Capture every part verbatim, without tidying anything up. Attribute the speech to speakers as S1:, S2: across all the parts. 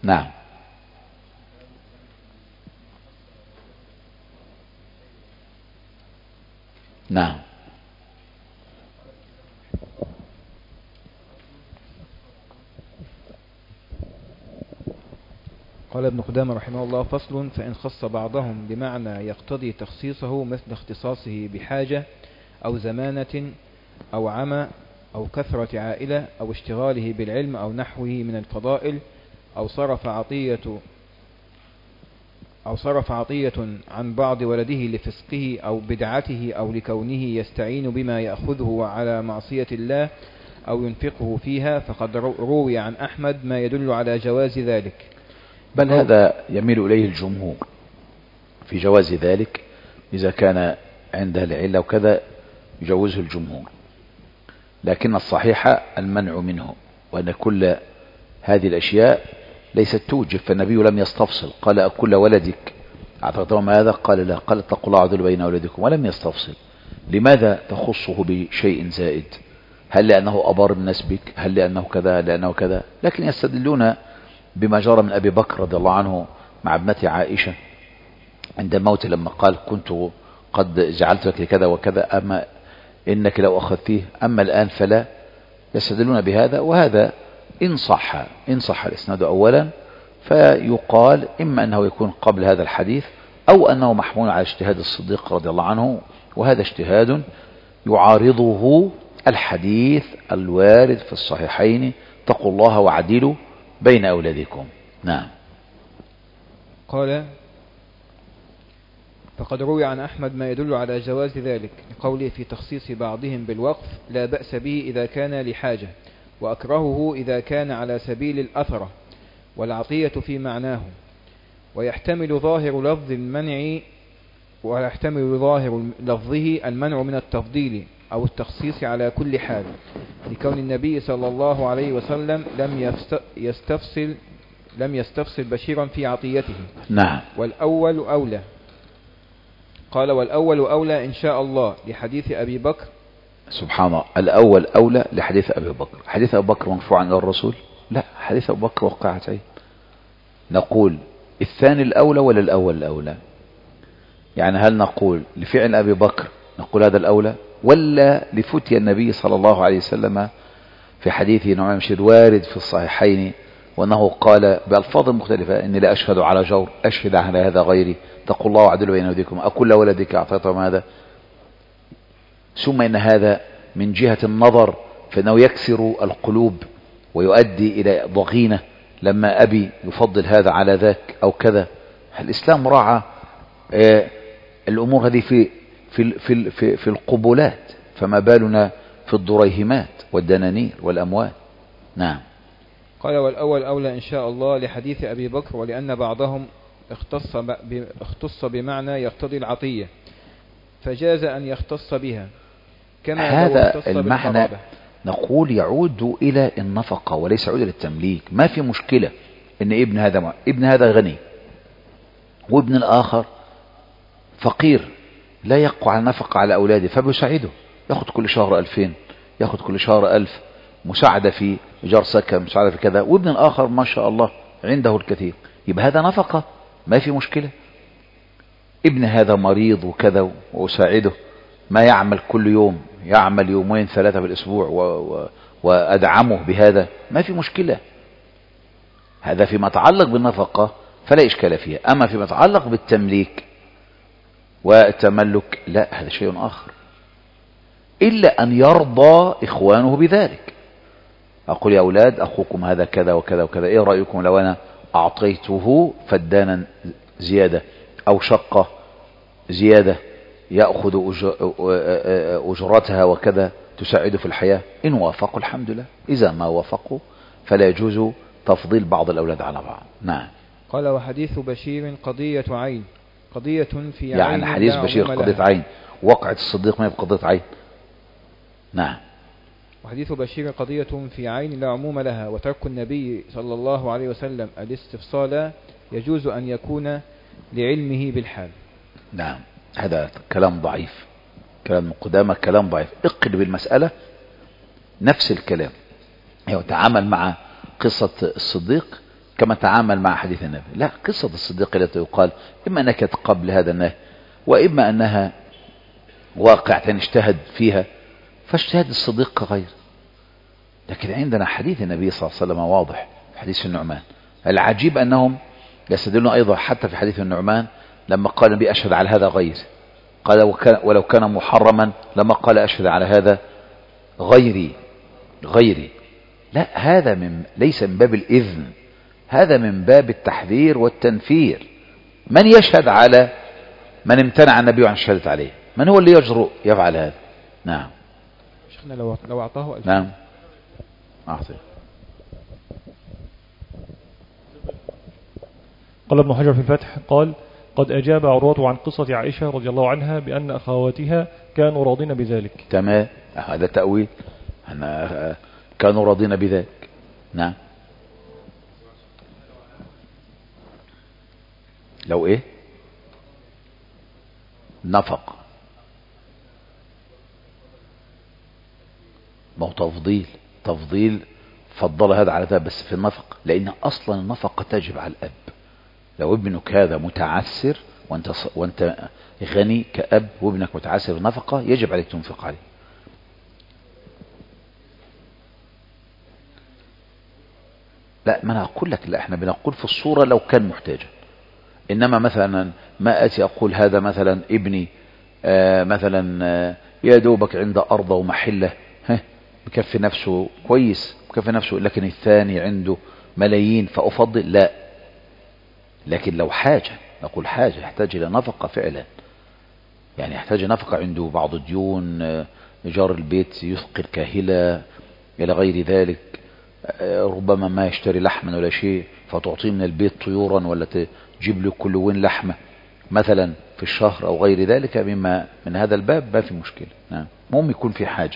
S1: نعم. نعم.
S2: قال ابن قدامة رحمه الله: فصل: فإن خص بعضهم بمعنى يقتضي تخصيصه مثل اختصاصه بحاجة أو زمانة أو عمى أو كثرة عائلة أو اشتغاله بالعلم أو نحوه من الفضائل، أو صرف عطية أو صرف عطية عن بعض ولده لفسقه أو بدعته أو لكونه يستعين بما يأخذه على معصية الله أو ينفقه فيها، فقد روي عن أحمد ما يدل على جواز ذلك.
S1: بل هذا يميل إليه الجمهور في جواز ذلك، إذا كان عنده العلة وكذا يجوزه الجمهور، لكن الصحيح المنع منه، وأن كل هذه الأشياء ليست توجب، فالنبي لم يستفصل قال أكل ولدك أعطيتهم هذا؟ قال لا، قال اتقوا الله عدل بين أولادكم، ولم يستفصل. لماذا تخصه بشيء زائد؟ هل لأنه أبار الناس بك؟ هل لأنه كذا؟ هل لأنه كذا؟ لكن يستدلون بما جرى من أبي بكر رضي الله عنه مع ابنته عائشة عند الموت، لما قال كنت قد جعلت لك كذا وكذا، أما إنك لو أخذتيه أما الآن فلا. يستدلون بهذا، وهذا إن صح إن صح الإسناد أولا فيقال إما أنه يكون قبل هذا الحديث، أو أنه محمول على اجتهاد الصديق رضي الله عنه، وهذا اجتهاد يعارضه الحديث الوارد في الصحيحين: اتقوا الله وعدلوا بين أولادكم. نعم.
S2: قال: فقد روي عن أحمد ما يدل على جواز ذلك، لقوله في تخصيص بعضهم بالوقف: لا بأس به إذا كان لحاجة، وأكرهه إذا كان على سبيل الأثرة، والعطية في معناه. ويحتمل ظاهر لفظ المنع ويحتمل ظاهر لفظه المنع من التفضيل أو التخصيص على كل حال، لكون النبي صلى الله عليه وسلم لم يستفصل لم يستفصل بشيرا في عطيته.
S1: نعم.
S2: والأول أولى. قال: والأول أولى إن شاء الله، لحديث أبي بكر.
S1: سبحان الله، الأول أولى لحديث أبي بكر. حديث أبي بكر مرفوعا إلى الرسول؟ لا، حديث أبي بكر وقعتين. نقول الثاني الأولى ولا الأول الأولى؟ يعني هل نقول لفعل أبي بكر نقول هذا الأولى، ولا لفتي النبي صلى الله عليه وسلم في حديث نعمان بن بشير وارد في الصحيحين، وأنه قال بألفاظ مختلفة: إني لا أشهد على جور، أشهد على هذا غيري، اتقوا الله وعدلوا بين أولادكم، أكل ولدك أعطيتهم هذا. ثم إن هذا من جهة النظر فإنه يكسر القلوب ويؤدي إلى ضغينة، لما أبي يفضل هذا على ذاك أو كذا. الإسلام راعى آه الأمور هذه في في في في, في القبولات، فما بالنا في الدريهمات والدنانير والأموال. نعم.
S2: قال: والأول أولى إن شاء الله، لحديث أبي بكر، ولأن بعضهم اختص اختص بمعنى يقتضي العطية، فجاز أن يختص بها، كما
S1: هذا المعنى نقول يعود إلى النفقة وليس يعود إلى التمليك. ما في مشكلة إن ابن هذا ابن هذا غني وابن الآخر فقير لا يقوى على نفقة على أولاده، فبيساعده، يأخذ كل شهر ألفين، يأخذ كل شهر ألف، مساعدة في إيجار سكن، مساعدة في كذا، وابن الآخر ما شاء الله عنده الكثير، يبقى هذا نفقة، ما في مشكلة. ابن هذا مريض وكذا وأساعده، ما يعمل كل يوم، يعمل يومين ثلاثة بالأسبوع و... و... وأدعمه بهذا، ما في مشكلة. هذا فيما يتعلق بالنفقة فلا إشكال فيها. أما فيما يتعلق بالتمليك والتملك لا، هذا شيء آخر، إلا أن يرضى إخوانه بذلك. أقول يا أولاد أخوكم هذا كذا وكذا وكذا، إيه رأيكم لو أنا أعطيته فدانا زيادة أو شقة زيادة يأخذ أجرتها وكذا تساعد في الحياة؟ إن وافقوا الحمد لله، إذا ما وافقوا فلا يجوز تفضيل بعض الأولاد على بعض. نعم.
S2: قال: وحديث بشير قضية عين، قضية في
S1: يعني
S2: عين،
S1: يعني حديث بشير قضية عين، وقعت الصديق ما بقضية عين. نعم.
S2: وحديث بشير قضية في عين لا عموم لها، وترك النبي صلى الله عليه وسلم الاستفصال يجوز أن يكون لعلمه بالحال.
S1: نعم. هذا كلام ضعيف، كلام قدامى كلام ضعيف. اقلب المسألة نفس الكلام، يتعامل مع قصة الصديق كما تعامل مع حديث النبي. لا، قصة الصديق التي يقال إما أنها كانت قبل هذا النهي وإما أنها واقعة اجتهد فيها، فاجتهاد الصديق كغير. لكن عندنا حديث النبي صلى الله عليه وسلم واضح، حديث النعمان. العجيب أنهم يستدلون أيضا حتى في حديث النعمان لما قال النبي أشهد على هذا غير، قال ولو كان محرما لما قال أشهد على هذا غيري غيري. لا، هذا من ليس من باب الإذن، هذا من باب التحذير والتنفير. من يشهد على من امتنع النبي عن الشهادة عليه؟ من هو اللي يجرؤ يفعل هذا؟ نعم
S2: شيخنا لو لو أعطاه ألف.
S1: نعم أعطيه.
S3: قال ابن حجر في الفتح قال قد أجاب عروة عن قصة عائشة رضي الله عنها بأن أخواتها كانوا راضين بذلك.
S1: تمام، هذا تأويل، أنا كانوا راضين بذلك. نعم. لو إيه نفق، ما هو تفضيل تفضيل فضل هذا على هذا بس في النفق، لأن أصلا النفقة تجب على الأب. لو ابنك هذا متعسر وانت, وانت غني كأب وابنك متعسر نفقة، يجب عليك تنفق عليه. لا، ما أنا أقول لك، لا، احنا بنقول في الصورة لو كان محتاجا. إنما مثلا ما أتي أقول هذا مثلا ابني آه مثلا آه يا دوبك عند أرض ومحلة، بكفي نفسه كويس، بكفي نفسه، لكن الثاني عنده ملايين فأفضل. لا، لكن لو حاجة، نقول حاجة يحتاج إلى نفقة فعلا، يعني يحتاج نفقة، عنده بعض الديون، إيجار البيت يثقل كاهلة إلى غير ذلك، ربما ما يشتري لحما ولا شيء فتعطيه من البيت طيورا ولا تجيب له كل وين لحمة مثلا في الشهر أو غير ذلك مما من هذا الباب، ما في مشكلة. نعم، مهم يكون في حاجة.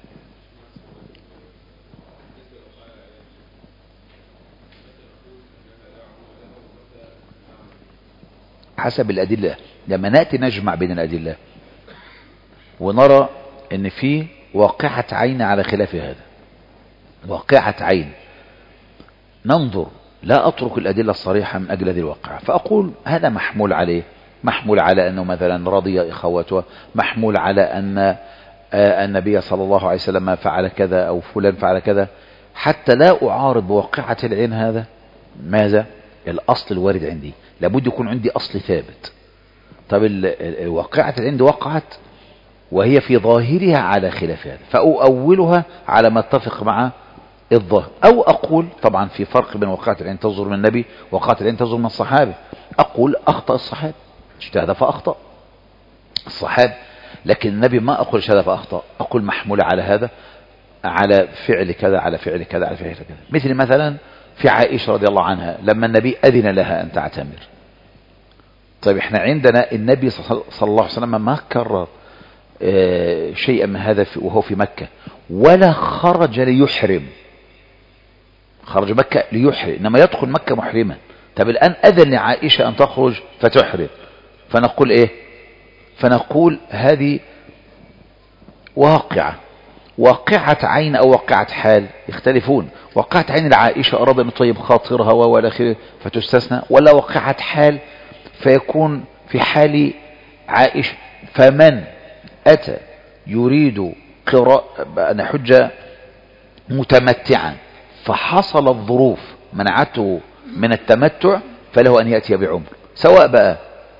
S1: حسب الأدلة، لما نأتي نجمع بين الأدلة ونرى ان في واقعة عين على خلاف هذا، واقعة عين، ننظر، لا أترك الأدلة الصريحة من أجل هذه الواقعة، فأقول هذا محمول عليه، محمول على أنه مثلا رضي إخوته، محمول على أن النبي صلى الله عليه وسلم فعل كذا أو فلان فعل كذا، حتى لا أعارض بواقعة العين. هذا ماذا؟ الأصل الوارد عندي، لابد يكون عندي أصل ثابت. طب الواقعة العين وقعت وهي في ظاهرها على خلاف هذا، فأؤولها على ما اتفق مع الظاهر، أو أقول طبعا في فرق بين واقعة العين تنظر من النبي وواقعة العين تنظر من الصحابة، أقول أخطأ الصحابة، اجتهد فأخطأ الصحابة، لكن النبي ما أقول اجتهد فأخطأ، أقول محمولة على هذا، على فعل كذا على فعل كذا على فعل كذا. مثل مثلا في عائشة رضي الله عنها لما النبي أذن لها أن تعتمر. طيب احنا عندنا النبي صلى الله عليه وسلم ما كرر اه شيئا من هذا وهو في مكة، ولا خرج ليحرم، خرج مكة ليحرم، إنما يدخل مكة محرما. طب الآن أذن لعائشة أن تخرج فتحرم، فنقول إيه؟ فنقول هذه واقعة، واقعة عين أو واقعة حال يختلفون. واقعة عين العائشة أراد أن يطيب خاطرها ولا خير فتستثنى، ولا واقعة حال فيكون في حال عائشة. فمن أتى يريد قراءة أن حج متمتعا فحصل الظروف منعته من التمتع، فله أن يأتي بعمر، سواء بقى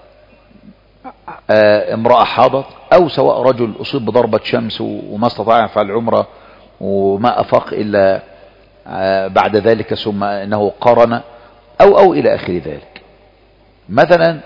S1: امرأة حاضت أو سواء رجل أصيب بضربة شمس وما استطاع يفعل العمرة وما أفاق إلا بعد ذلك ثم أنه قارن أو أو إلى آخر ذلك. مثلا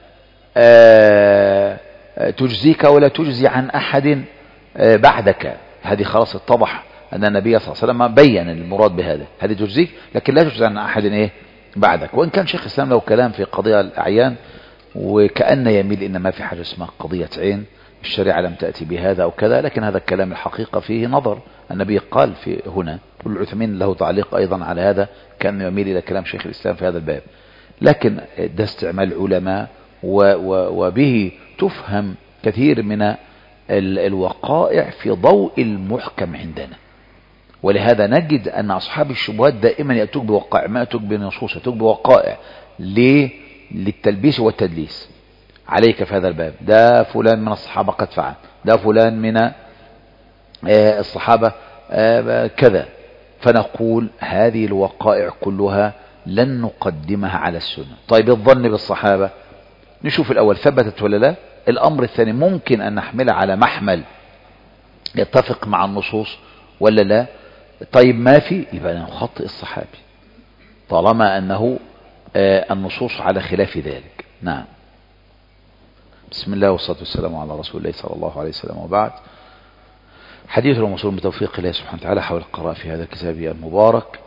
S1: تجزيك ولا تجزي عن أحد بعدك، هذه خلاص اتضح أن النبي صلى الله عليه وسلم بين المراد بهذا، هذه تجزيك لكن لا تجزي عن أحد إيه بعدك. وإن كان شيخ الإسلام له كلام في قضية الأعيان وكأن يميل إن ما في حاجة اسمها قضية عين، الشريعة لم تأتي بهذا أو كذا، لكن هذا الكلام الحقيقة فيه نظر. النبي قال في هنا، والعثمين له تعليق أيضا على هذا، كان يميل إلى كلام شيخ الإسلام في هذا الباب، لكن ده استعمال العلماء وبه تفهم كثير من الوقائع في ضوء المحكم عندنا، ولهذا نجد أن أصحاب الشبهات دائما يأتوك بوقائع، ما يأتوك بنصوص، يأتوك بوقائع. ليه؟ للتلبيس والتدليس عليك في هذا الباب. ده فلان من الصحابة قد فعل، ده فلان من الصحابة كذا. فنقول هذه الوقائع كلها لن نقدمها على السنة. طيب الظن بالصحابة نشوف الأول ثبتت ولا لا. الأمر الثاني ممكن أن نحملها على محمل يتفق مع النصوص ولا لا. طيب ما في، يبقى نخطئ الصحابي طالما أنه النصوص على خلاف ذلك. نعم. بسم الله والصلاة والسلام على رسول الله صلى الله عليه وسلم، وبعد. حديث الموصول بتوفيق الله سبحانه وتعالى حول القراءة في هذا الكتاب المبارك،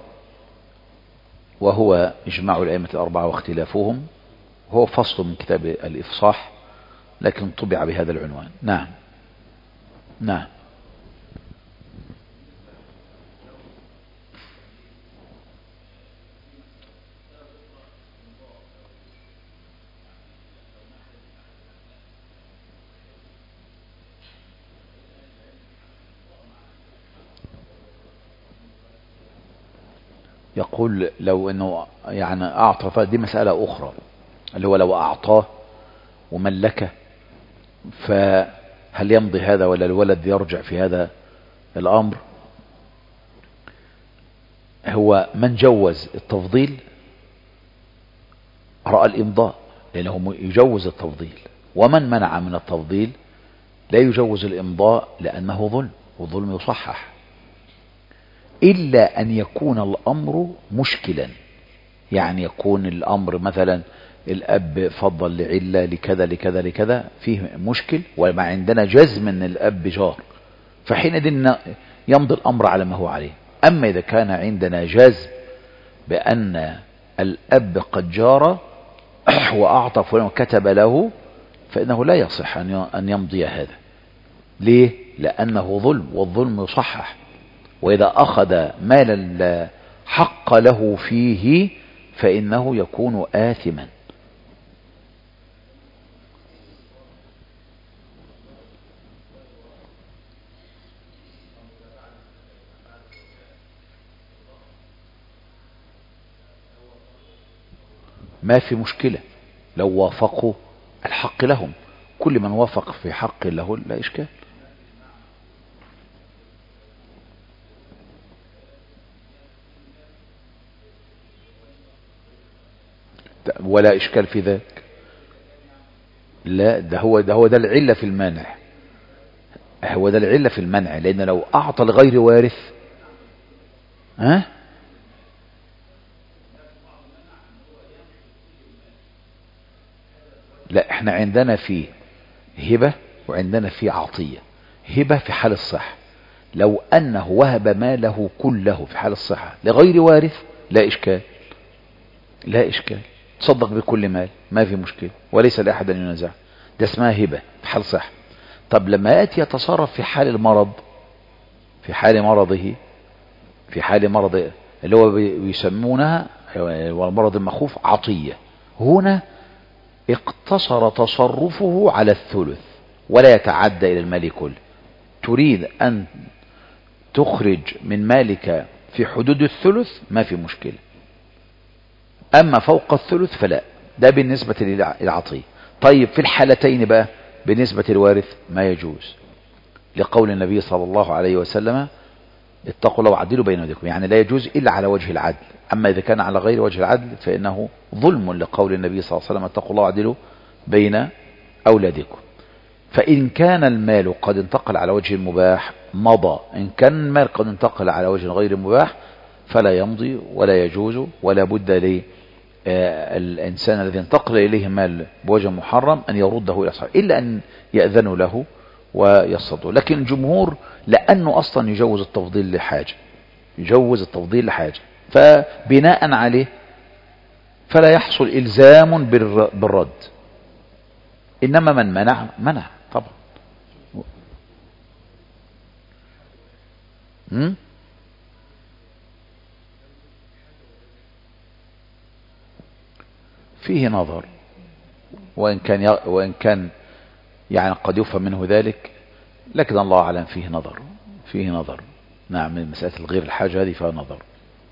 S1: وهو إجماع الأئمة الأربعة واختلافهم. هو فصل من كتاب الإفصاح لكن طبع بهذا العنوان. نعم نعم. يقول لو انه يعني اعطى، فدي مسألة اخرى، اللي هو لو اعطاه وملكه، فهل يمضي هذا ولا الولد يرجع في هذا الامر؟ هو من جوز التفضيل رأى الامضاء لانه يجوز التفضيل، ومن منع من التفضيل لا يجوز الامضاء لانه ظلم، والظلم يصحح، إلا أن يكون الأمر مشكلا. يعني يكون الأمر مثلا الأب فضل لعلة لكذا لكذا لكذا، فيه مشكل وما عندنا جزم أن الأب جار، فحينئذ يمضي الأمر على ما هو عليه. أما إذا كان عندنا جزم بأن الأب قد جار وأعطى فلان وكتب له، فإنه لا يصح أن يمضي هذا. ليه؟ لأنه ظلم، والظلم يصحح. وإذا أخذ مال حق له فيه فإنه يكون آثما. ما في مشكلة لو وافقوا الحق لهم، كل من وافق في حق له لا إشكال. ولا إشكال في ذلك. لا، ده هو ده هو ده العلة في المنع، هو ده العلة في المنع، لأن لو أعطى لغير وارث ها لا، احنا عندنا في هبة وعندنا في عطية. هبة في حال الصحة، لو أنه وهب ماله كله في حال الصحة لغير وارث لا إشكال، لا إشكال، تصدق بكل مال ما في مشكلة وليس لأحد أن ينازع. ده اسمها هبة في حال صحة. طب لما يأتي يتصرف في حال المرض، في حال مرضه، في حال مرض اللي هو بيسمونها والمرض المخوف عطية، هنا اقتصر تصرفه على الثلث ولا يتعدى إلى المال كله. تريد أن تخرج من مالك في حدود الثلث ما في مشكلة، أما فوق الثلث فلا. ده بالنسبة للعطية. طيب في الحالتين بقى بالنسبة للوارث ما يجوز، لقول النبي صلى الله عليه وسلم اتقوا الله وعدلوا بين أولادكم، يعني لا يجوز إلا على وجه العدل. أما إذا كان على غير وجه العدل فإنه ظلم، لقول النبي صلى الله عليه وسلم اتقوا الله وعدلوا بين أولادكم. فإن كان المال قد انتقل على وجه المباح مضى، إن كان المال قد انتقل على وجه غير مباح فلا يمضي ولا يجوز، ولا بد للإنسان الذي انتقل إليه مال بوجه محرم أن يرده إلى صاحبه، إلا أن يأذنوا له ويصدوا. لكن الجمهور لأنه أصلا يجوز التفضيل لحاجة، يجوز التفضيل لحاجة، فبناء عليه فلا يحصل إلزام بالرد. إنما من منع منع طبعا. م? فيه نظر، وإن كان ي... وإن كان يعني قد يفهم منه ذلك، لكن الله أعلم فيه نظر، فيه نظر. نعم، من مسألة الغير الحاجة هذه فيها نظر.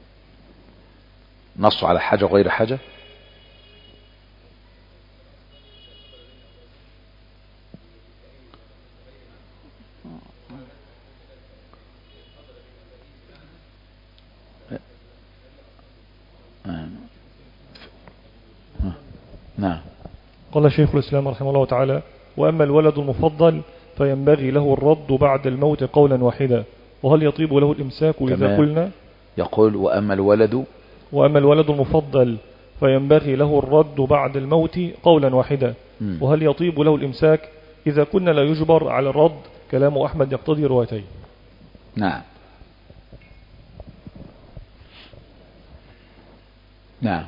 S1: نص على حاجة وغير حاجة. نعم.
S3: قال شيخ الإسلام رحمه الله تعالى: وأما الولد المفضل فينبغي له الرد بعد الموت قولا واحدا، وهل يطيب له الإمساك إذا قلنا؟
S1: يقول: وأما الولد
S3: وأما الولد المفضل فينبغي له الرد بعد الموت قولا واحدا، وهل يطيب له الإمساك إذا كنا لا يجبر على الرد؟ كلام أحمد يقتضي روايتين.
S1: نعم نعم.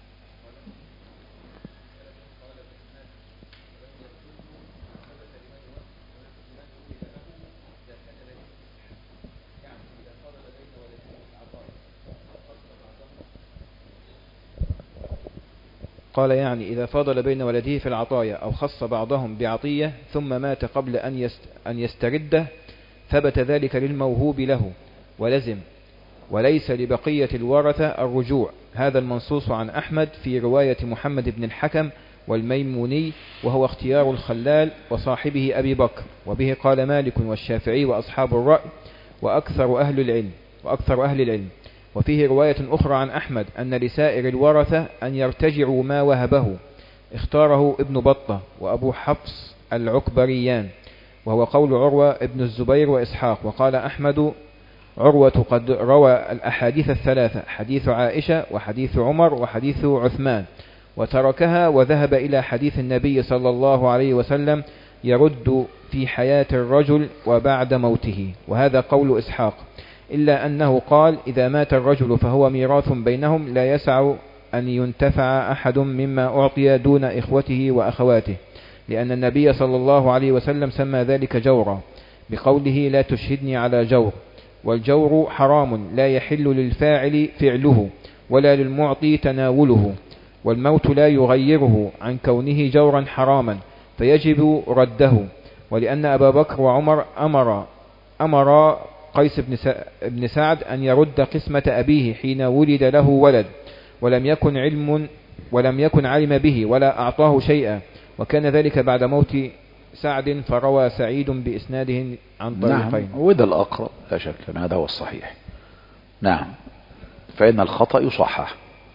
S2: قال يعني إذا فاضل بين ولده في العطايا أو خص بعضهم بعطية ثم مات قبل أن يسترده ثبت ذلك للموهوب له ولزم، وليس لبقية الورثة الرجوع. هذا المنصوص عن أحمد في رواية محمد بن الحكم والميموني، وهو اختيار الخلال وصاحبه أبي بكر، وبه قال مالك والشافعي وأصحاب الرأي وأكثر أهل العلم وأكثر أهل العلم. وفيه رواية أخرى عن أحمد أن لسائر الورثة أن يرتجعوا ما وهبه، اختاره ابن بطة وأبو حفص العكبريان، وهو قول عروة ابن الزبير وإسحاق. وقال أحمد: عروة قد روى الأحاديث الثلاثة، حديث عائشة وحديث عمر وحديث عثمان، وتركها وذهب إلى حديث النبي صلى الله عليه وسلم يرد في حياة الرجل وبعد موته، وهذا قول إسحاق، إلا أنه قال: إذا مات الرجل فهو ميراث بينهم لا يسع أن ينتفع أحد مما أعطي دون إخوته وأخواته، لأن النبي صلى الله عليه وسلم سمى ذلك جورا بقوله: لا تشهدني على جور. والجور حرام لا يحل للفاعل فعله ولا للمعطي تناوله، والموت لا يغيره عن كونه جورا حراما فيجب رده. ولأن أبا بكر وعمر أمر أمر قيس بن سعد أن يرد قسمة أبيه حين ولد له ولد ولم يكن علم ولم يكن علم به ولا أعطاه شيئا، وكان ذلك بعد موت سعد، فروى سعيد بإسناده عن طريقين.
S1: نعم، وده الأقرب لا شك أن هذا هو الصحيح. نعم، فإن الخطأ يصحح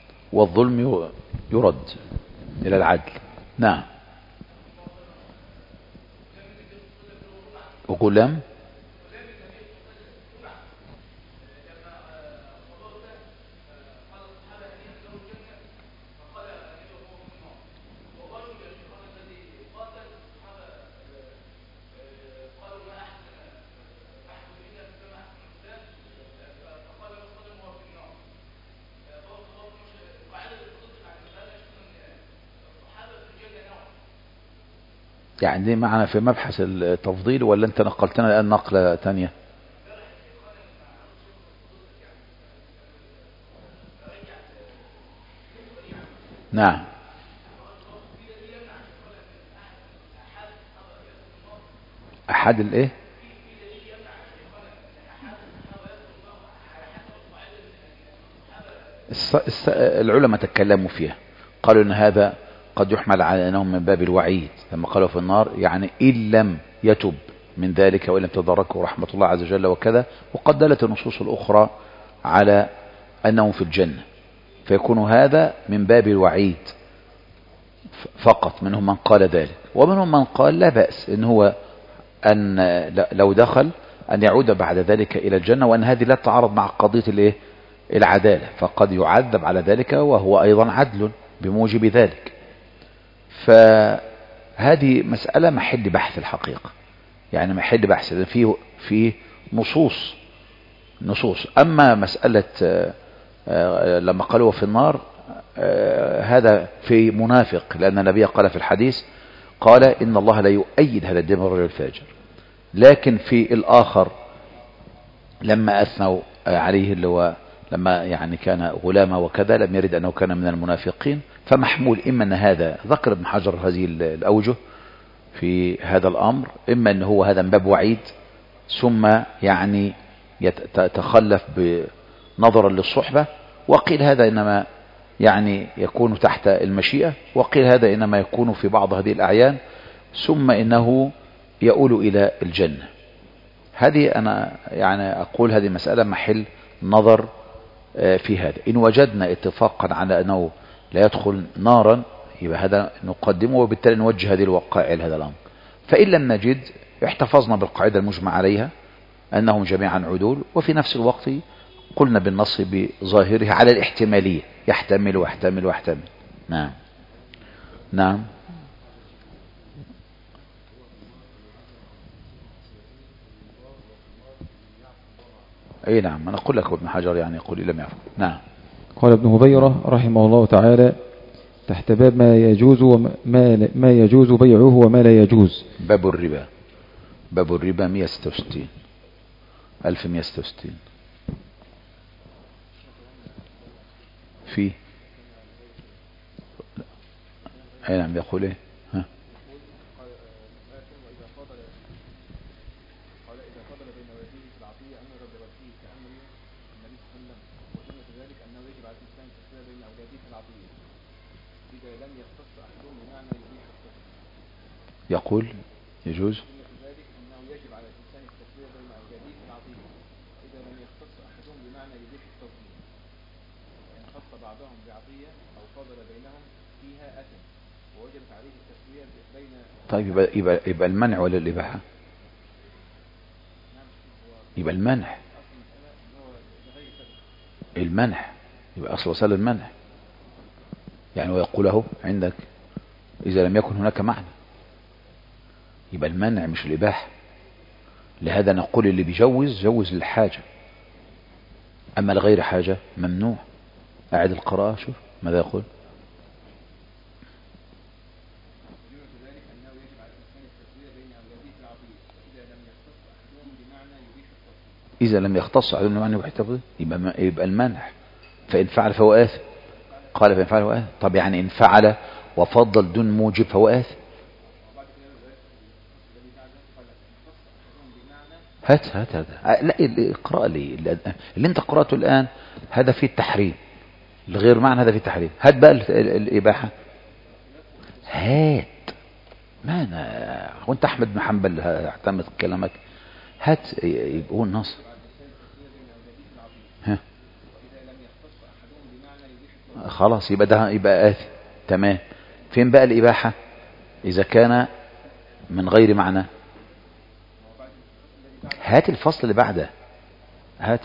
S1: والظلم يرد إلى العدل. نعم. وقل لم يعني دي معنا في مبحث التفضيل، ولا انت نقلتنا الآن نقلة تانية؟ نعم. أحد الايه؟ العلماء تكلموا فيها، قالوا ان هذا قد يحمل على أنهم من باب الوعيد لما قالوا في النار، يعني إن لم يتب من ذلك وإن لم تدركه رحمة الله عز وجل وكذا. وقد دلت النصوص الأخرى على أنهم في الجنة، فيكون هذا من باب الوعيد فقط. منهم من قال ذلك، ومنهم من قال لا بأس إن هو أن لو دخل أن يعود بعد ذلك إلى الجنة، وأن هذه لا تتعارض مع قضية الإيه؟ العدالة، فقد يعذب على ذلك وهو أيضا عدل بموجب ذلك. فهذه مسألة محل بحث الحقيقة، يعني محل بحث فيه فيه نصوص نصوص. أما مسألة لما قالوا في النار، هذا في منافق، لأن النبي قال في الحديث، قال إن الله لا يؤيد هذا الدين الرجل الفاجر. لكن في الآخر لما أثنوا عليه اللي هو لما يعني كان غلامه وكذا لم يرد أنه كان من المنافقين، فمحمول إما أن هذا ذكر ابن حجر هذه الأوجه في هذا الأمر، إما أن هو هذا من باب وعيد ثم يعني يتخلف نظرا للصحبة، وقيل هذا إنما يعني يكون تحت المشيئة، وقيل هذا إنما يكون في بعض هذه الأعيان، ثم إنه يؤول إلى الجنة. هذه أنا يعني أقول هذه مسألة محل نظر في هذا. إن وجدنا اتفاقا على أنه لا يدخل نارا يبقى هذا نقدمه، وبالتالي نوجه هذه الوقائع لهذا الأمر. فإن لم نجد احتفظنا بالقاعدة المجمع عليها أنهم جميعا عدول، وفي نفس الوقت قلنا بالنص بظاهره على الاحتمالية، يحتمل ويحتمل ويحتمل. نعم نعم. اي نعم، انا اقول لك ابن حجر يعني يقول لم يعرف. نعم.
S2: قال ابن هبيرة رحمه الله تعالى تحت باب ما يجوز وما ما يجوز بيعه وما لا يجوز.
S1: باب الربا. باب الربا مئة وستة وستين ألف ومئة وستة وستين. في اي نعم يقول ايه؟ ها يقول يجوز طيب يبقى, يبقى, يبقى المنع ولا الإباحة؟ يبقى المنع. المنع يبقى أصل وصل المنع يعني، ويقوله عندك إذا لم يكن هناك معنى يبقى المنع مش الإباحة. لهذا نقول اللي بيجوز جوز للحاجة، أما لغير حاجة ممنوع. أعد القراءة شوف ماذا يقول. إذا لم يختص أحدهم بمعنى يبيح التفضيل يبقى, يبقى المنع. فإن فعل فهو آثم. قال فإن فعل فهو آثم. طب يعني إن فعل وفضل دون موجب فهو آثم. هات هات هذا لا اقرأ لي اللي انت قرأته الآن، هذا فيه التحريم. الغير معنى هذا فيه التحريم. هات بقى الإباحة. هات ما أنا وانت أحمد بن حنبل اعتمد كلامك. هات يقول نص. ها خلاص يبقى ده يبقى آثم. تمام. فين بقى الإباحة إذا كان من غير معنى؟ هات الفصل اللي بعده. هات.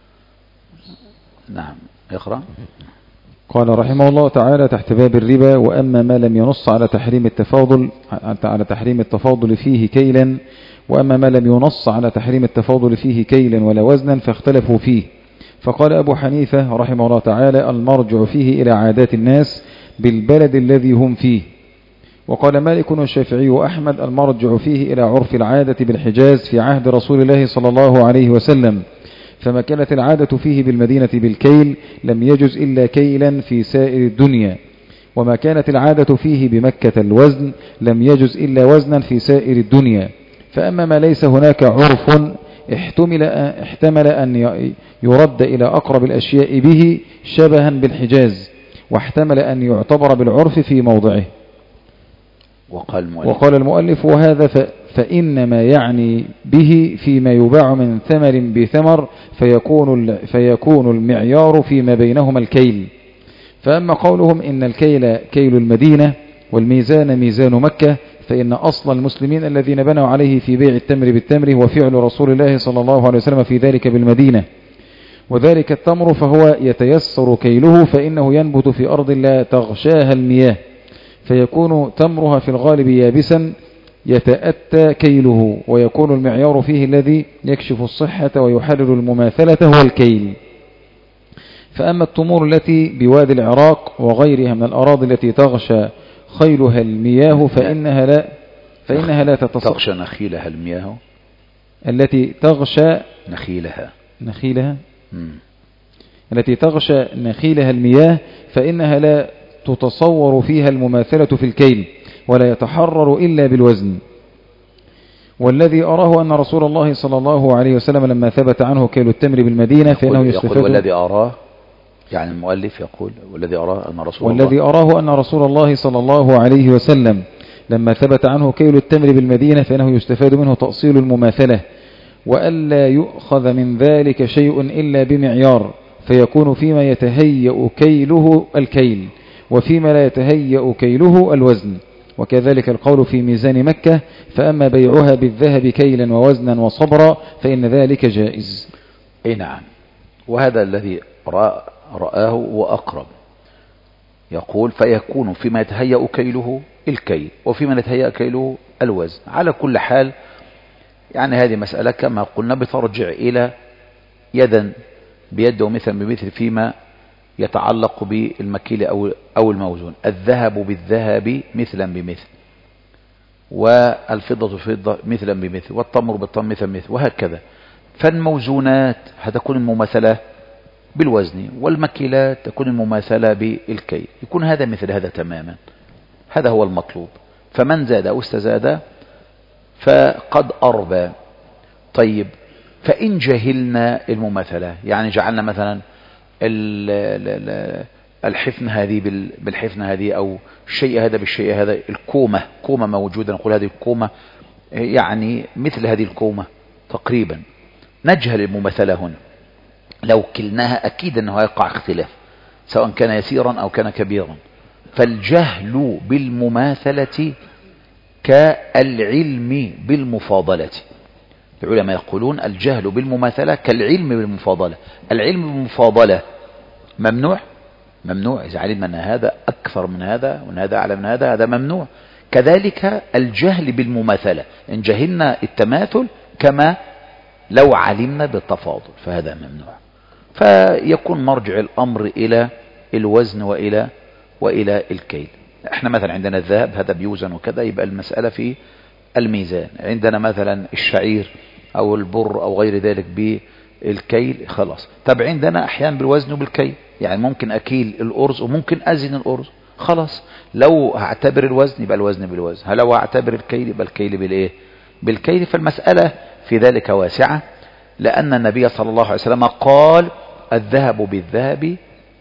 S1: نعم اقرأ.
S2: قال رحمه الله تعالى تحت باب الربا وأما ما لم ينص على تحريم التفاضل على تحريم التفاضل فيه كيلا وأما ما لم ينص على تحريم التفاضل فيه كيلا ولا وزنا فاختلفوا فيه. فقال أبو حنيفة رحمه الله تعالى المرجع فيه إلى عادات الناس بالبلد الذي هم فيه. وقال مالك والشافعي وأحمد المرجع فيه إلى عرف العادة بالحجاز في عهد رسول الله صلى الله عليه وسلم، فما كانت العادة فيه بالمدينة بالكيل لم يجز إلا كيلا في سائر الدنيا، وما كانت العادة فيه بمكة الوزن لم يجز إلا وزنا في سائر الدنيا. فأما ما ليس هناك عرف احتمل, احتمل أن يرد إلى أقرب الأشياء به شبها بالحجاز، واحتمل أن يعتبر بالعرف في موضعه.
S1: وقال المؤلف,
S2: وقال المؤلف وهذا فإنما يعني به فيما يباع من ثمر بثمر فيكون, فيكون المعيار فيما بينهما الكيل. فأما قولهم إن الكيل كيل المدينة والميزان ميزان مكة فإن أصل المسلمين الذين بنوا عليه في بيع التمر بالتمر وفعل رسول الله صلى الله عليه وسلم في ذلك بالمدينة، وذلك التمر فهو يتيسر كيله فإنه ينبت في أرض لا تغشاها المياه فيكون تمرها في الغالب يابسا يتأتى كيله، ويكون المعيار فيه الذي يكشف الصحة ويحرر المماثلة هو الكيل. فأما التمور التي بوادي العراق وغيرها من الأراضي التي تغشى خيلها المياه فإنها لا فإنها لا تتصرف.
S1: تغشى نخيلها المياه
S2: التي تغشى
S1: نخيلها
S2: نخيلها
S1: مم.
S2: التي تغشى نخيلها المياه فإنها لا تتصور فيها المماثلة في الكيل ولا يتحرر إلا بالوزن.
S4: والذي أراه أن رسول الله صلى الله عليه وسلم لما ثبت عنه كيل التمر بالمدينة فإنه يستفاد.
S1: يقول والذي أراه، يعني المؤلف يقول والذي أراه أن رسول
S4: والذي
S1: الله
S4: أراه أن رسول الله صلى الله عليه وسلم لما ثبت عنه كيل التمر بالمدينة فإنه يستفاد منه تأصيل المماثلة، وألا يؤخذ من ذلك شيء إلا بمعيار، فيكون فيما يتهيأ كيله الكيل وفيما لا يتهيأ كيله الوزن. وكذلك القول في ميزان مكة، فأما بيعها بالذهب كيلا ووزنا وصبرا فإن ذلك جائز.
S1: اي نعم، وهذا الذي رآه وأقرب. يقول فيكون فيما يتهيأ كيله الكيل وفيما يتهيأ كيله الوزن. على كل حال يعني هذه مسألة كما قلنا بترجع إلى يدا بيد ومثل بمثل فيما يتعلق بالمكيل أو أو الموزون. الذهب بالذهب مثلا بمثل، والفضة فضة مثلا بمثل، والتمر بالتمر مثلا بمثل، وهكذا. فالموزونات هتكون المماثلة بالوزن، والمكيلات تكون المماثلة بالكيل، يكون هذا مثل هذا تماما. هذا هو المطلوب. فمن زاد أو استزاد فقد أربى. طيب، فإن جهلنا المماثلة، يعني جعلنا مثلا الحفن هذه بالحفن هذه، أو الشيء هذا بالشيء هذا، الكومة كومة موجودة، نقول هذه الكومة يعني مثل هذه الكومة تقريبا، نجهل المماثلة هنا. لو كلناها أكيد أنه يقع اختلاف، سواء كان يسيرا أو كان كبيرا. فالجهل بالمماثلة كالعلم بالمفاضلة. العلماء يقولون الجهل بالمماثلة كالعلم بالمفاضلة. العلم بالمفاضلة ممنوع ممنوع إذا علمنا أن هذا أكثر من هذا وأن هذا أعلى من هذا، هذا ممنوع. كذلك الجهل بالمماثلة، إن جهلنا التماثل كما لو علمنا بالتفاضل فهذا ممنوع. فيكون مرجع الأمر إلى الوزن وإلى وإلى الكيل. احنا مثلا عندنا الذهب هذا بيوزن وكذا، يبقى المسألة في الميزان. عندنا مثلا الشعير أو البر أو غير ذلك بالكيل، خلاص. طب عندنا أحيانا بالوزن وبالكيل، يعني ممكن أكيل الأرز وممكن أزن الأرز، خلاص. لو هعتبر الوزن يبقى الوزن بالوزن، لو هعتبر الكيل يبقى الكيل بالإيه؟ بالكيل. فالمسألة في ذلك واسعة، لأن النبي صلى الله عليه وسلم قال الذهب بالذهب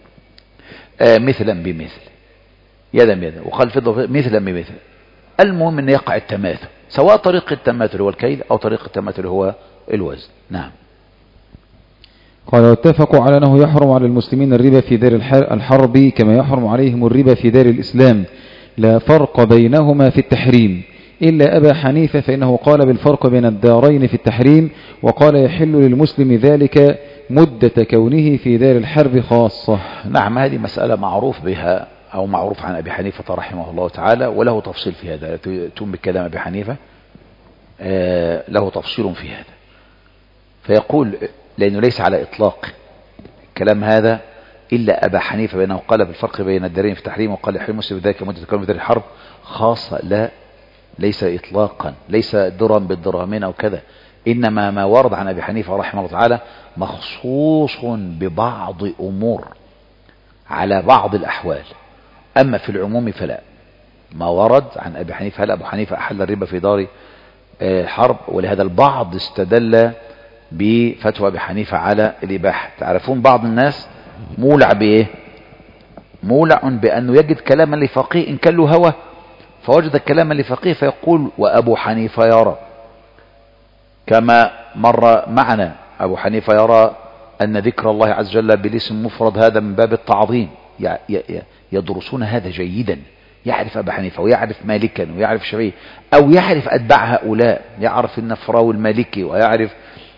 S1: مثلا بمثل، يدا بيدا، وقال الفضة مثلا بمثل. المهم أن يقع التماثل، سواء طريق التماثل هو الكيل أو طريق التماثل هو الوزن. نعم.
S4: قال واتفقوا على أنه يحرم على المسلمين الربا في دار الحرب كما يحرم عليهم الربا في دار الإسلام، لا فرق بينهما في التحريم، إلا أبا حنيفة فإنه قال بالفرق بين الدارين في التحريم، وقال يحل للمسلم ذلك مدة كونه في دار الحرب خاصة.
S1: نعم، هذه مسألة معروف بها أو معروف عن أبي حنيفة رحمه الله تعالى، وله تفصيل في هذا. تم بكلام أبي حنيفة آه له تفصيل في هذا. فيقول لأنه ليس على إطلاق كلام هذا إلا أبا حنيفة بأنه قال بالفرق بين الدارين في التحريم، وقال يحل المسلم ذلك مدة كونه في دار الحرب خاصة. لا، ليس إطلاقا، ليس درهم بالدرهمين أو كذا، إنما ما ورد عن أبي حنيفة رحمه الله تعالى مخصوص ببعض أمور على بعض الأحوال، أما في العموم فلا. ما ورد عن أبي حنيفة، هل أبو حنيفة أحل الربا في دار حرب؟ ولهذا البعض استدل بفتوى أبي حنيفة على الإباحة. تعرفون بعض الناس مولع بإيه؟ مولع بأنه يجد كلاما لفقيه إن كان له هوى، فوجد كلاما لفقيه فيقول وأبو حنيفة يرى، كما مر معنا أبو حنيفة يرى أن ذكر الله عز وجل بالاسم مفرد هذا من باب التعظيم. يدرسون هذا جيدا، يعرف أبو حنيفة ويعرف مالكا ويعرف الشافعي، أو يعرف أتباع هؤلاء، يعرف النفراوي المالكي ويعرف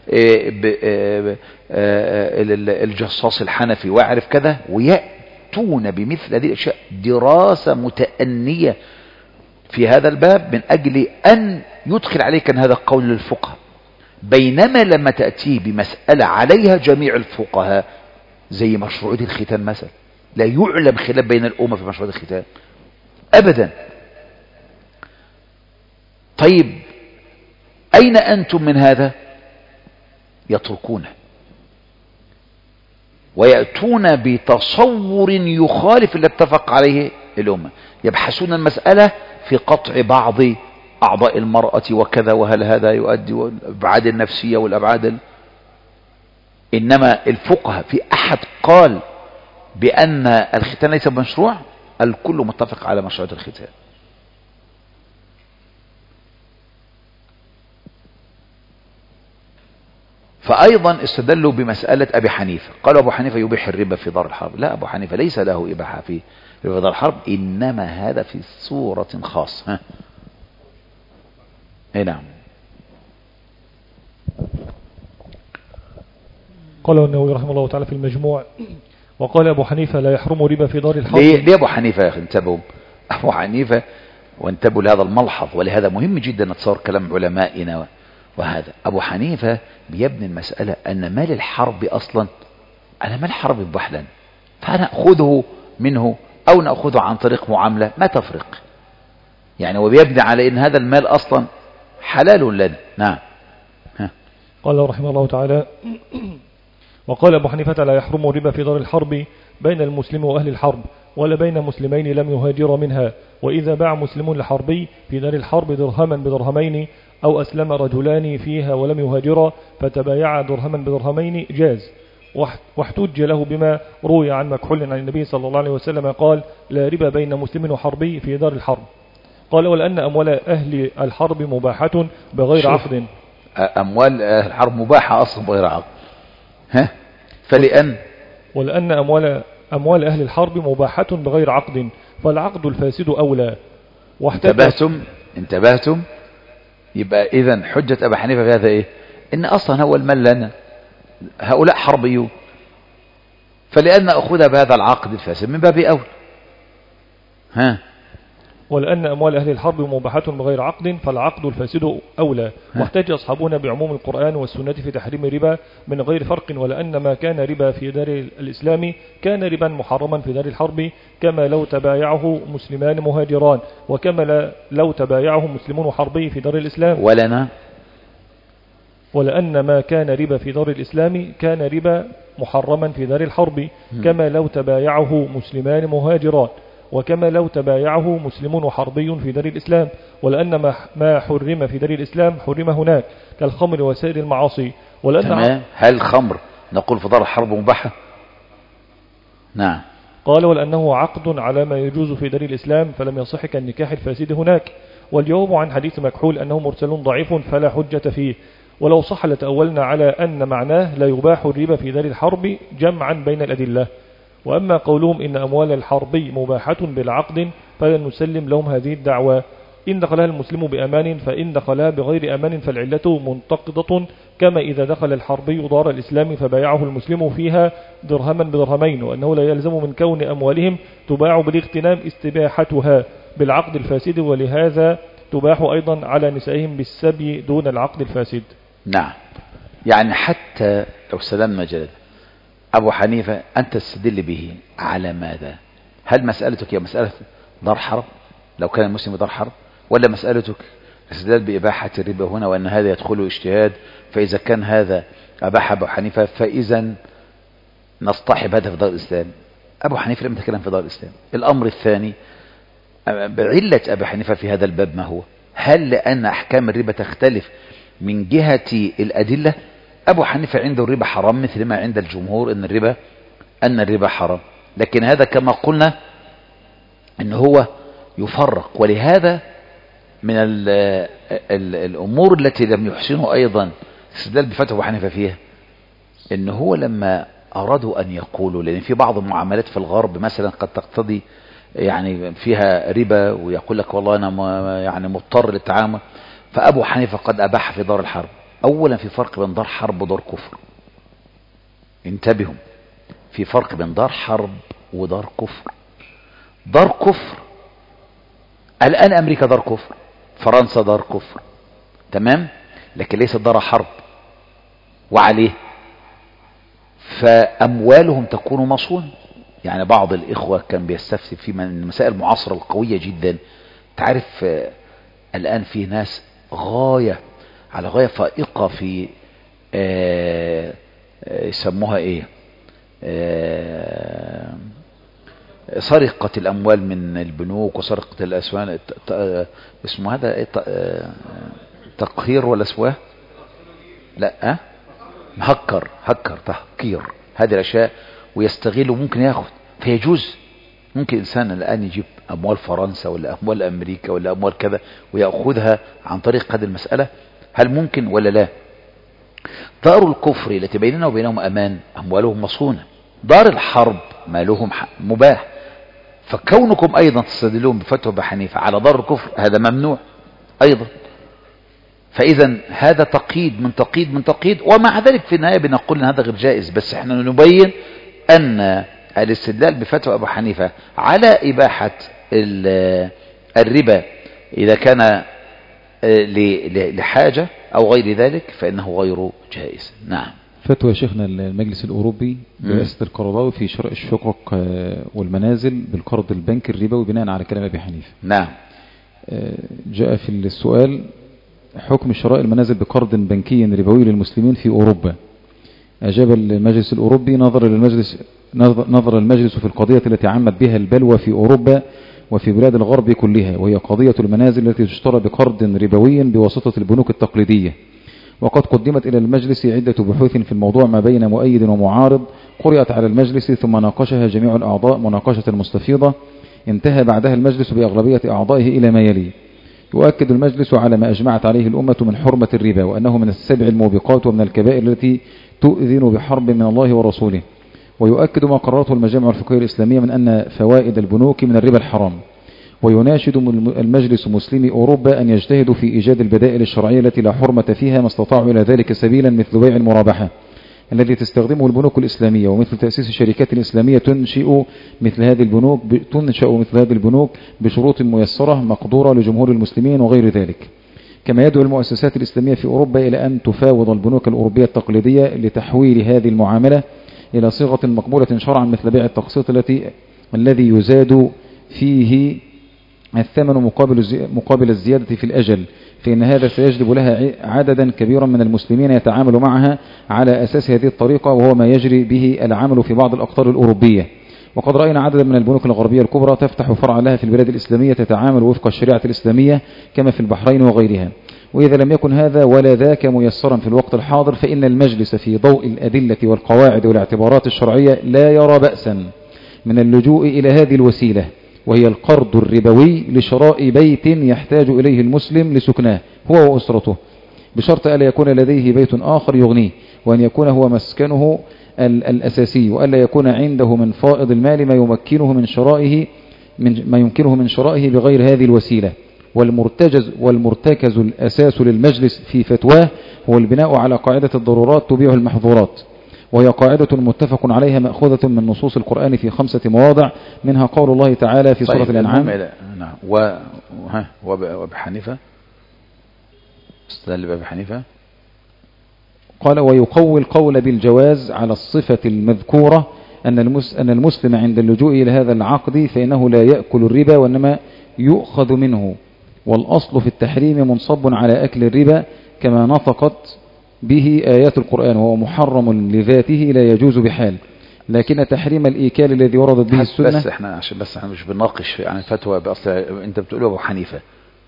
S1: الجصاص الحنفي ويعرف كذا، ويأتون بمثل هذه الأشياء دراسة متأنية في هذا الباب من أجل أن يدخل عليك أن هذا قول للفقهاء. بينما لما تأتي بمسألة عليها جميع الفقهاء زي مشروعية الختان مثلا، لا يعلم خلاف بين الأمة في مشروعية الختان أبدا. طيب أين أنتم من هذا؟ يتركونه ويأتون بتصور يخالف اللي اتفق عليه الأمة. يبحثون المسألة في قطع بعض أعضاء المرأة وكذا، وهل هذا يؤدي، والأبعاد النفسية والأبعاد ال... إنما الفقهاء في أحد قال بأن الختان ليس بمشروع، الكل متفق على مشروعية الختان. فأيضا استدلوا بمسألة أبي حنيفة، قالوا أبو حنيفة يبيح الربا في دار الحرب. لا، أبو حنيفة ليس له إباحة في دار الحرب، إنما هذا في صورة خاصة. ها؟ اي نعم.
S3: قال النووي رحمه الله تعالى في المجموع: وقال أبو حنيفة لا يحرم ربا في دار الحرب.
S1: ليه, ليه أبو حنيفة يا أخي؟ انتبهوا أبو حنيفة، وانتبهوا لهذا الملحظ، ولهذا مهم جدا نتصور كلام علمائنا. وهذا أبو حنيفة بيبني المسألة أن مال الحرب أصلا، أنا مال الحرب يباح لنا، فنأخذه منه أو نأخذه عن طريق معاملة ما تفرق يعني، وبيبني على أن هذا المال أصلا حلال لنا. نعم. ها.
S3: قال رحمه الله تعالى: وقال أبو حنيفة لا يحرم ربا في دار الحرب بين المسلم وأهل الحرب، ولا بين مسلمين لم يهاجر منها، وإذا باع مسلم لحربي في دار الحرب درهما بدرهمين، أو أسلم رجلان فيها ولم يهاجرا فتبايعا درهما بدرهمين جاز. واحتج له بما روي عن مكحول عن النبي صلى الله عليه وسلم قال: لا ربا بين مسلم وحربي في دار الحرب. قال: ولأن أموال أهل الحرب مباحة بغير عقد.
S1: أموال أهل الحرب مباحة أصلا بغير عقد. ها؟ فلأن
S3: ولأن أموال أموال أهل الحرب مباحة بغير عقد، فالعقد الفاسد أولى.
S1: انتبهتم انتبهتم يبقى إذن حجة أبا حنيفة في هذا إيه؟ إن أصلا هو المال لنا، هؤلاء حربيون، فلأن أخذها بهذا العقد الفاسد من باب أول. ها؟
S3: ولأن أموال أهل الحرب مباحة بغير عقد، فالعقد الفاسد أولى. واحتج أصحابنا بعموم القرآن والسنة في تحريم الربا من غير فرق، ولأن ما كان ربا في دار الإسلام كان ربا محرما في دار الحرب، كما لو تبايعه مسلمان مهاجران، وكما لو تبايعه مسلمون حربي في دار الإسلام.
S1: ولنا
S3: ولأن ما كان ربا في دار الإسلام كان ربا محرما في دار الحرب، كما لو تبايعه مسلمان مهاجران، وكما لو تبايعه مسلمون حربي في دار الإسلام. ولأن ما حرم في دار الإسلام حرم هناك كالخمر وسائر المعاصي. ولأن
S1: تمام. هل الخمر نقول في دار الحرب مباحة؟ نعم.
S3: قال: ولأنه عقد على ما يجوز في دار الإسلام فلم يصح كالنكاح الفاسد هناك. والجواب عن حديث مكحول أنه مرسل ضعيف فلا حجة فيه، ولو صح لتأولنا على أن معناه لا يباح الربا في دار الحرب جمعا بين الأدلة. وأما قولهم إن أموال الحرب مباحة بالعقد فلن نسلم لهم هذه الدعوة. إن دخلها المسلم بأمان فإن دخلها بغير أمان فالعلة منتقضة، كما إذا دخل الحربي دار الإسلام فبايعه المسلم فيها درهما بدرهمين، وأنه لا يلزم من كون أموالهم تباع بالاغتنام استباحتها بالعقد الفاسد، ولهذا تباح أيضا على نسائهم بالسبي دون العقد الفاسد.
S1: نعم. يعني حتى لو سلمنا جلد أبو حنيفة أنت تستدل به على ماذا؟ هل مسألتك هي مسألة دار حرب لو كان المسلم دار حرب، ولا مسألتك استدلال بإباحة الربا هنا وأن هذا يدخله اجتهاد، فإذا كان هذا أباح أبو حنيفة فإذا نصطحب هذا في دار الإسلام؟ أبو حنيفة لم يتكلم في دار الإسلام. الأمر الثاني بعلة أبو حنيفة في هذا الباب ما هو؟ هل لأن أحكام الربا تختلف من جهة الأدلة؟ أبو حنيفة عنده الربا حرام مثل ما عند الجمهور أن الربا أن الربا حرام، لكن هذا كما قلنا أنه هو يفرق. ولهذا من ال ال الأمور التي لم يحسنوا أيضا استدلال بفتح أبو حنيفة فيها أنه هو لما أرادوا أن يقولوا، لأن في بعض المعاملات في الغرب مثلا قد تقتضي يعني فيها ربا، ويقول لك والله أنا يعني مضطر للتعامل، فأبو حنيفة قد أباح في دار الحرب. أولا في فرق بين دار حرب ودار كفر، انتبهوا، في فرق بين دار حرب ودار كفر. دار كفر الآن أمريكا دار كفر، فرنسا دار كفر، تمام، لكن ليست دار حرب، وعليه فأموالهم تكون مصونة. يعني بعض الإخوة كان بيستفسر في من المسائل المعاصرة القوية جدا. تعرف الآن في ناس غاية على غاية فائقة في آه يسموها ايه آه سرقة الأموال من البنوك وسرقة الأسوان، اسمه هذا تقهير ولا اسمه لا هكر هكر تهكير، هذه الأشياء ويستغل وممكن ياخذ. فيجوز ممكن إنسان الآن يجيب أموال فرنسا ولا أموال أمريكا ولا أموال كذا ويأخذها عن طريق هذه المسألة، هل ممكن ولا لا؟ دار الكفر التي بيننا وبينهم أمان أموالهم مصونة، دار الحرب مالهم مباح، فكونكم أيضا تستدلون بفتوى أبي حنيفة على دار الكفر هذا ممنوع أيضا. فإذا هذا تقييد من تقييد من تقييد، ومع ذلك في النهاية بنقول أن هذا غير جائز، بس احنا نبين أن الاستدلال بفتوى أبي حنيفة على إباحة الربا إذا كان لحاجة أو غير ذلك فإنه غير جائز. نعم.
S4: فتوى شيخنا المجلس الأوروبي برئاسة القرضاوي في شراء الشقق والمنازل بالقرض البنكي الربوي بناء على كلام أبي حنيفة.
S1: نعم.
S4: جاء في السؤال حكم شراء المنازل بقرض بنكي ربوي للمسلمين في أوروبا. أجاب المجلس الأوروبي نظر المجلس نظر المجلس في القضية التي عمت بها البلوى في أوروبا وفي بلاد الغرب كلها، وهي قضية المنازل التي تشترى بقرض ربوي بواسطة البنوك التقليدية. وقد قدمت إلى المجلس عدة بحوث في الموضوع ما بين مؤيد ومعارض، قرأت على المجلس ثم ناقشها جميع الأعضاء مناقشة مستفيضة، انتهى بعدها المجلس بأغلبية أعضائه إلى ما يلي: يؤكد المجلس على ما أجمعت عليه الأمة من حرمة الربا، وأنه من السبع الموبقات ومن الكبائر التي تؤذن بحرب من الله ورسوله. ويؤكد ما قررته المجامع الفقهية الإسلامية من أن فوائد البنوك من الربا الحرام. ويناشد المجلس مسلمي أوروبا أن يجتهدوا في إيجاد البدائل الشرعية التي لا حرمة فيها ما استطاعوا إلى ذلك سبيلا، مثل بيع المرابحة الذي تستخدمه البنوك الإسلامية، ومثل تأسيس شركات إسلامية تنشئ مثل هذه البنوك تنشأ مثل هذه البنوك بشروط ميسرة مقدورة لجمهور المسلمين وغير ذلك. كما يدعو المؤسسات الإسلامية في أوروبا إلى أن تفاوض البنوك الأوروبية التقليدية لتحويل هذه المعاملة إلى صيغة مقبولة شرعا، مثل بيع التقسيط التي الذي يزاد فيه الثمن مقابل مقابل الزيادة في الأجل، فإن هذا سيجلب لها عددا كبيرا من المسلمين يتعامل معها على أساس هذه الطريقة، وهو ما يجري به العمل في بعض الأقطار الأوروبية. وقد رأينا عددا من البنوك الغربية الكبرى تفتح فرع لها في البلاد الإسلامية تتعامل وفق الشريعة الإسلامية كما في البحرين وغيرها. وإذا لم يكن هذا ولا ذاك ميسرا في الوقت الحاضر، فإن المجلس في ضوء الأدلة والقواعد والاعتبارات الشرعية لا يرى بأسا من اللجوء إلى هذه الوسيلة، وهي القرض الربوي لشراء بيت يحتاج إليه المسلم لسكناه هو وأسرته، بشرط ألا يكون لديه بيت آخر يغنيه، وأن يكون هو مسكنه الأساسي، وألا يكون عنده من فائض المال ما يمكنه من شرائه من ما يمكنه من شرائه بغير هذه الوسيلة. والمرتجز والمرتكز الأساس للمجلس في فتواه هو البناء على قاعدة الضرورات تبيح المحظورات، وهي قاعدة متفق عليها مأخوذة من نصوص القرآن في خمسة مواضع، منها قول الله تعالى في سورة الأنعام.
S1: نعم. و وأبي حنيفة استدل بأبي حنيفة
S4: قال: ويقوي القول بالجواز على الصفة المذكورة أن أن المسلم عند اللجوء إلى هذا العقد فإنه لا يأكل الربا وإنما يؤخذ منه، والأصل في التحريم منصب على أكل الربا كما نطقت به آيات القرآن، وهو محرم لذاته لا يجوز بحال، لكن تحريم الإيكال الذي وردت به السنة.
S1: بس احنا عشان بس احنا مش بنناقش يعني فتوى بأصل، انت بتقول أبو حنيفة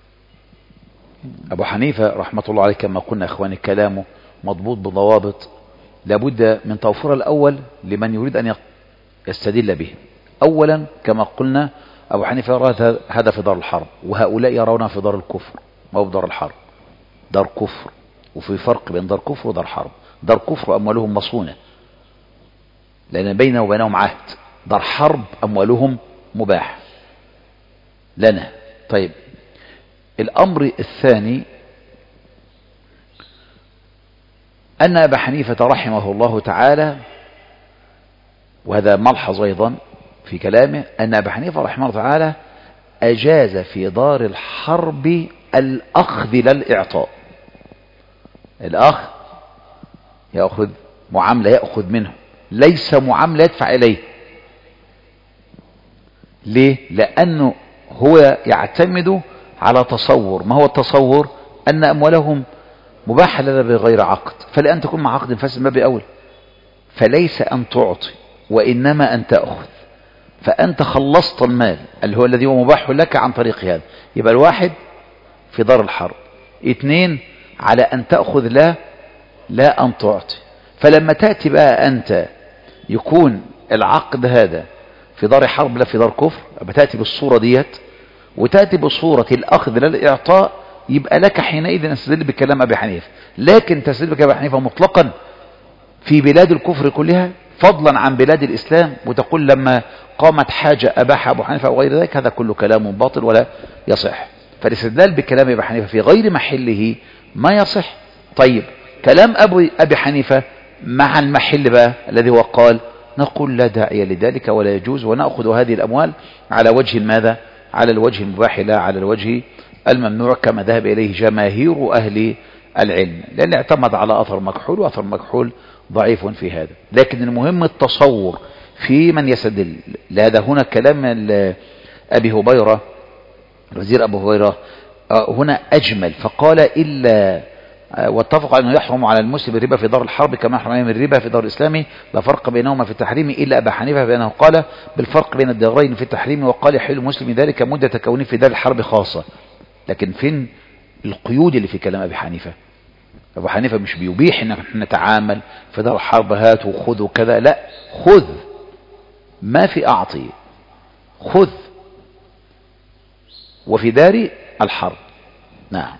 S1: أبو حنيفة رحمة الله عليه كما قلنا إخواني كلامه مضبوط بضوابط لابد من توفير الأول لمن يريد أن يستدل به. أولا كما قلنا أبو حنيفة يرى هذا في دار الحرب، وهؤلاء يرونها في دار الكفر، ما هو في دار الحرب، دار كفر، وفي فرق بين دار كفر ودار حرب. دار كفر أموالهم مصونة لأن بينه وبينهم عهد، دار حرب أموالهم مباح لنا. طيب الأمر الثاني أن أبا حنيفة رحمه الله تعالى، وهذا ملحظ أيضا في كلامه، أن أبا حنيفة رحمه الله تعالى أجاز في دار الحرب الأخذ لا الإعطاء. الأخ يأخذ معاملة يأخذ منه، ليس معاملة يدفع إليه. ليه؟ لأنه هو يعتمد على تصور. ما هو التصور؟ أن أموالهم مباحة لنا بغير عقد، فلأن تكون مع عقد فاسد ما بأول، فليس أن تعطي وإنما أن تأخذ. فأنت خلصت المال اللي هو الذي هو مباح لك عن طريق هذا. يبقى الواحد في دار الحرب، اثنين على أن تأخذ لا لا أن تعطي. فلما تأتي بقى أنت يكون العقد هذا في دار حرب لا في دار كفر، بتأتي بالصورة ديت وتأتي بصورة الأخذ لا الإعطاء، يبقى لك حينئذ نستدل بكلام أبي حنيفة. لكن تستدل بكلام أبي حنيفة مطلقا في بلاد الكفر كلها فضلا عن بلاد الإسلام، وتقول لما قامت حاجة أباح أبو حنيفة أو غير ذلك، هذا كله كلام باطل ولا يصح. فالاستدلال بكلام أبي حنيفة في غير محله ما يصح. طيب كلام أبي, أبي حنيفة مع المحل بقى الذي هو قال، نقول لا داعي لذلك ولا يجوز، ونأخذ هذه الأموال على وجه ماذا؟ على الوجه المباح لا على الوجه الممنوع، كما ذهب إليه جماهير أهل العلم، لأن اعتمد على أثر مكحول، وأثر مكحول ضعيف في هذا. لكن المهم التصور في من يستدل. لهذا هنا كلام أبي هبيرة الوزير أبو هريرة هنا أجمل، فقال إلا واتفق أنه يحرم على المسلم الربا في دار الحرب كما يحرم عليهم الربا في دار الإسلام، لا فرق بينهما في التحريم، إلا أبا حنيفة بأنه قال بالفرق بين الدارين في التحريم، وقال يحل المسلم ذلك مدة كونه في دار الحرب خاصة. لكن فين القيود اللي في كلام أبي حنيفة؟ أبو حنيفة مش بيبيح إن احنا نتعامل في دار الحرب هات وخذ وكذا، لا، خذ ما في أعطي، خذ وفي دار الحرب. نعم.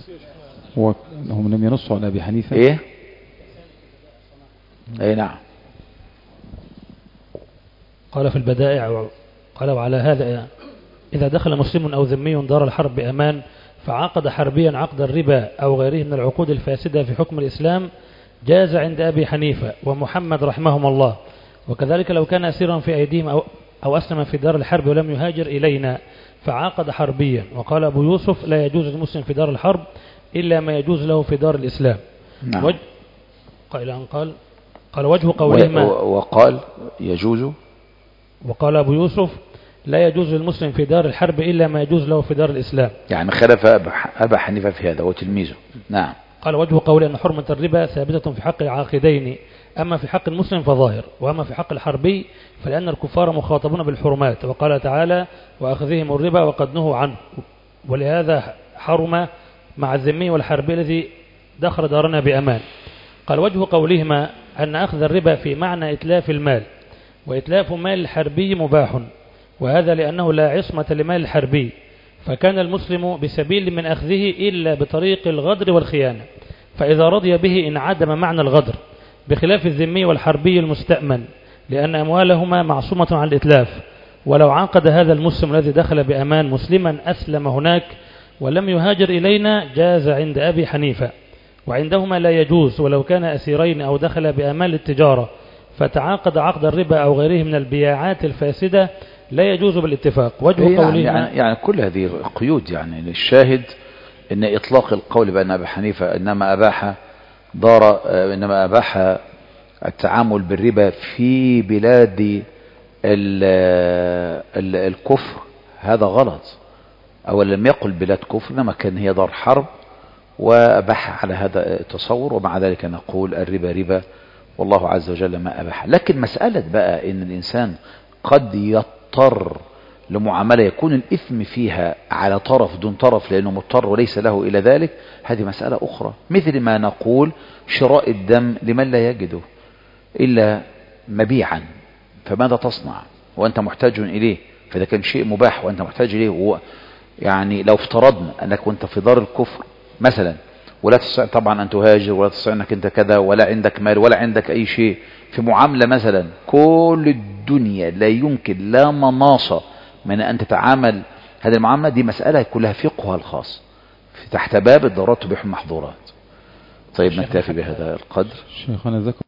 S4: هم لم ينصوا على أبي حنيفة.
S1: ايه ايه نعم.
S5: قال في البدائع، قال وعلى هذا إذا دخل مسلم أو ذمي دار الحرب بأمان فعقد حربيا عقد الربا أو غيره من العقود الفاسدة في حكم الإسلام، جاز عند أبي حنيفة ومحمد رحمهم الله. وكذلك لو كان أسيرا في أيديهم أو, أو أسلم في دار الحرب ولم يهاجر إلينا فعقد حربيا. وقال أبو يوسف لا يجوز المسلم في دار الحرب إلا ما يجوز له في دار الإسلام.
S1: نعم.
S5: وجه قال أن قال قال وجه قولهما
S1: وقال يجوز،
S5: وقال أبو يوسف لا يجوز للمسلم في دار الحرب إلا ما يجوز له في دار الإسلام، يعني
S1: خلف أبا حنيفة في هذا وتلميذه. نعم.
S5: قال وجه قول أن حرمة الربا ثابتة في حق العاقدين، أما في حق المسلم فظاهر، وأما في حق الحربي فلأن الكفار مخاطبون بالحرمات، وقال تعالى وأخذهم الربا وقد نهوا عنه، ولهذا حرم مع الذمي والحربي الذي دخل دارنا بأمان. قال وجه قولهما أن أخذ الربا في معنى إتلاف المال، وإتلاف مال الحربي مباح، وهذا لأنه لا عصمة لمال الحربي، فكان المسلم بسبيل من أخذه إلا بطريق الغدر والخيانة، فإذا رضي به انعدم معنى الغدر، بخلاف الذمي والحربي المستأمن لأن أموالهما معصومة عن الإتلاف. ولو عقد هذا المسلم الذي دخل بأمان مسلما أسلم هناك ولم يهاجر إلينا جاز عند أبي حنيفة، وعندهما لا يجوز ولو كان أسيرين أو دخل بأمان التجارة فتعاقد عقد الربا أو غيره من البياعات الفاسدة لا يجوز بالاتفاق. وجه
S1: يعني
S5: قولهما
S1: يعني, يعني كل هذه قيود، يعني الشاهد ان اطلاق القول بان ابي حنيفه انما اباح دار انما اباح التعامل بالربا في بلاد ال ال الكفر هذا غلط. اولا لم يقل بلاد كفر، انما كان هي دار حرب واباح على هذا التصور، ومع ذلك نقول الربا ربا والله عز وجل ما اباح. لكن مسألة بقى ان الانسان قد يضطر لمعاملة يكون الإثم فيها على طرف دون طرف لأنه مضطر وليس له إلى ذلك، هذه مسألة أخرى. مثل ما نقول شراء الدم لمن لا يجده إلا مبيعا، فماذا تصنع وأنت محتاج إليه؟ فإذا كان شيء مباح وأنت محتاج إليه، هو يعني لو افترضنا أنك وأنت في دار الكفر مثلا ولا تستطيع طبعا أن تهاجر ولا تستطيع أنك أنت كذا ولا عندك مال ولا عندك أي شيء، في معاملة مثلا كل الدنيا لا يمكن لا مناصة من أن تتعامل هذه المعاملة، دي مسألة كلها فقهها الخاص تحت باب الضرورات تبيح المحظورات. طيب نكتفي بهذا القدر.
S4: شيخنا ذكر